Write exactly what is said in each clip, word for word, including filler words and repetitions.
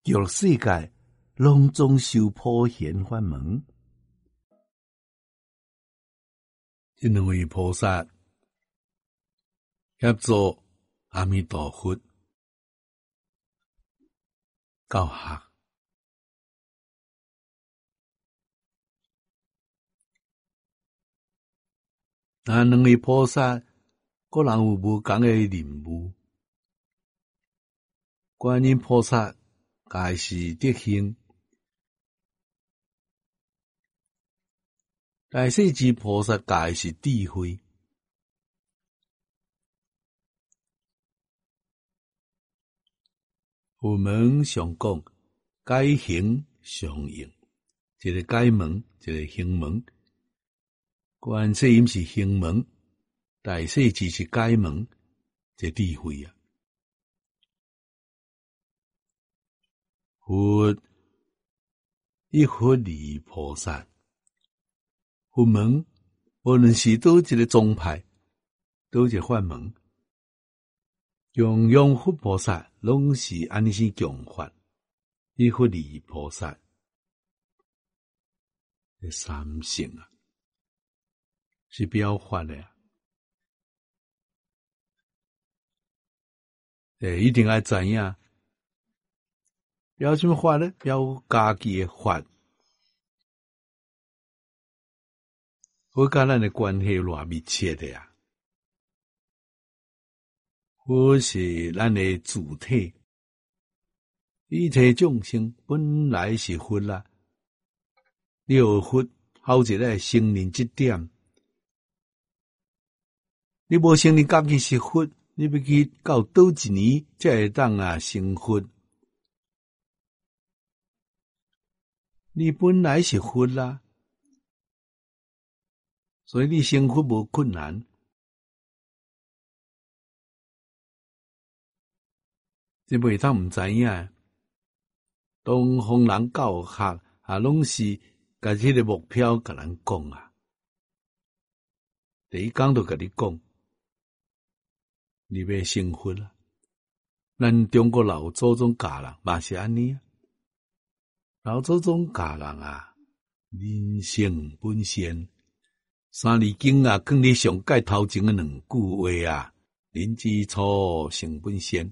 极乐世界拢总受普贤法门。这两位菩萨协助阿弥陀佛教学。那两位菩萨个人有无同的任务。观音菩萨家是德行，大势至菩萨家是智慧。佛门上讲解行相应，一个解门，一个行门。观世音是行门，大势至是解门，这智慧啊。佛一佛二菩萨，佛门无论是倒一个宗派，倒一个法门，供养佛菩萨拢是安尼是供法。一佛二菩萨，这三性啊，是表法的啊。诶，一定要知影。表什么法呢？表家己的法。佛甲咱的关系偌密切的呀、啊！佛是咱的主体，一切众生本来是佛啦。你有佛，好一个承认这点。你无承认家己是佛，你要去到倒一年才会当啊成佛？你本来是佛啦，所以你成佛无困难。这袂当毋知影，东方人教学啊，拢是甲这个目标甲咱讲啊。第一讲就甲你讲，你要成佛啦。咱中国老祖宗教人嘛是安尼啊。老祖宗教人啊，人性本善，三字经啊，讲你上界头前的两句话啊，人之初，性本善。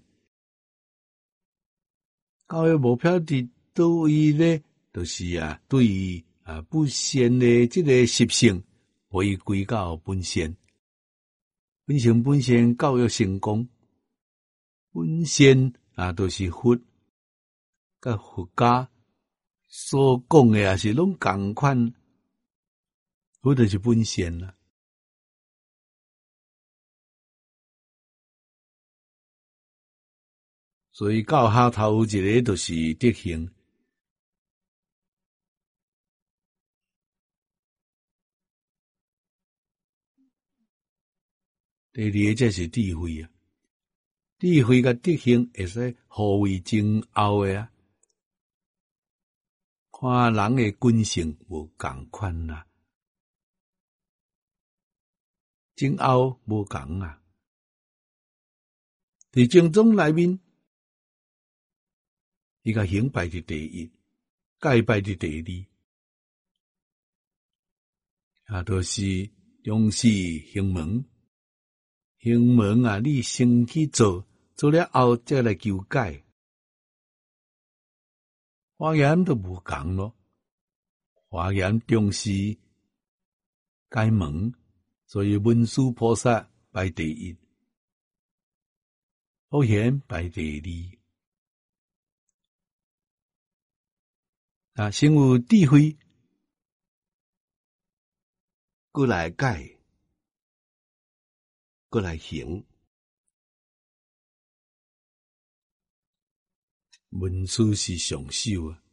教育目标伫倒位呢？就是啊，对于啊不善的这个习性，回归到本善。本性本善，教育成功。本善啊，就是佛，甲佛家所讲的也是拢同款，佛就是本善啦。所以教下头一个就是德行。第二个才是智慧啊，智慧甲德行会使互为前后的啊。看人的根性无共款啦，前后无共啊。伫正宗内面，伊甲行排伫第一，解排伫第二，啊，就是重视行门。行门啊，你先去做，做了后再来求解。华严都无共咯，华严重视解门，所以文殊菩萨排第一，普贤排第二。啊，先有智慧，过来解，过来行。文殊是上首啊。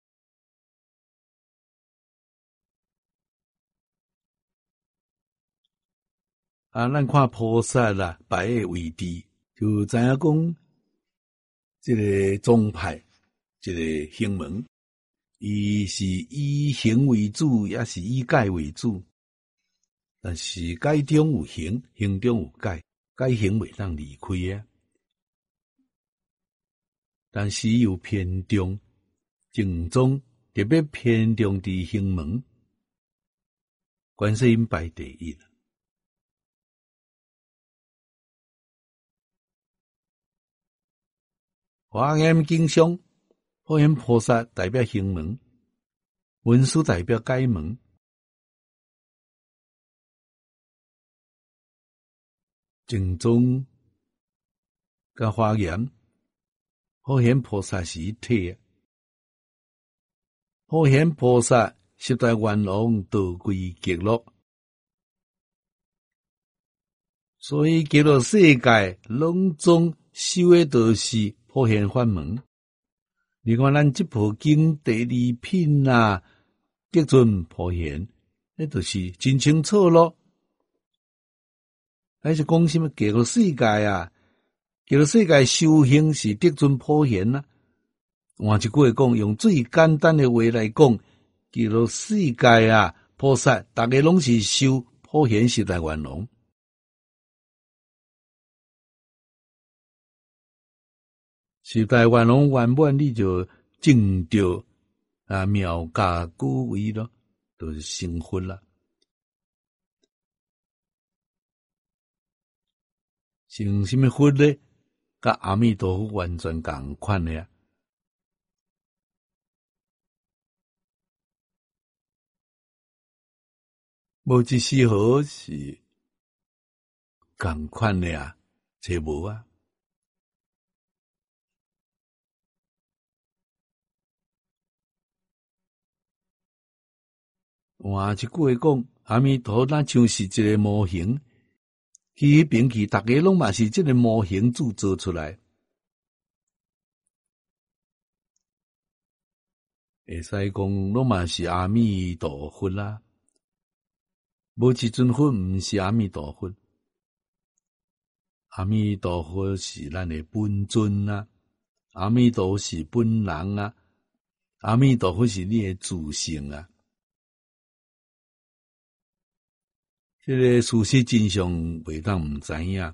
啊，咱看菩萨啦，摆诶位置，就知影讲，这个宗派，这个行门，伊是以行为主，也是以解为主。但是解中有行，行中有解，解行袂当离开啊。 但是又偏重正宗，特别偏重伫行门，观世音排第一。华严经上，普贤菩萨代表行门，文殊代表解门。正宗甲华严，普贤菩萨是一体。普贤菩萨十大愿王道归极乐，所以极乐世界拢总修的都是普贤法门。你看咱这部经第二品啊，得尊普贤，那就是真清楚咯。还是讲什么极乐世界啊？极乐世界修行是得尊普贤啊。换一句话讲，用最简单的话来讲，极乐世界啊，菩萨大家拢是修普贤十大愿王。十大愿王圆满，你就证到啊妙家古位咯，就是成佛啦。成什么佛呢？甲阿弥陀佛完全同款的啊！无一丝毫是同款的啊，这无啊。换一句话讲，阿弥陀那像是一个模型。其边去，大家拢嘛是这个模型铸造出来，会使讲拢嘛是阿弥陀佛啦。无一尊佛毋是阿弥陀佛，阿弥陀佛是咱的本尊啊，阿弥陀佛是本人啊，阿弥陀佛是你的自性啊。这个事实真相袂当毋知影，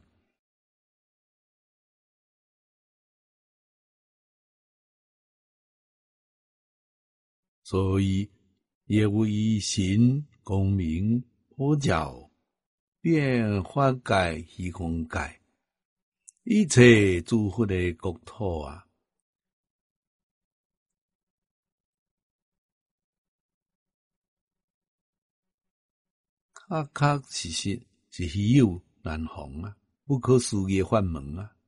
所以业为神光明普照，遍法界虚空界，一切诸佛的国土啊。确确实实是稀有难逢啊，不可思议法门啊！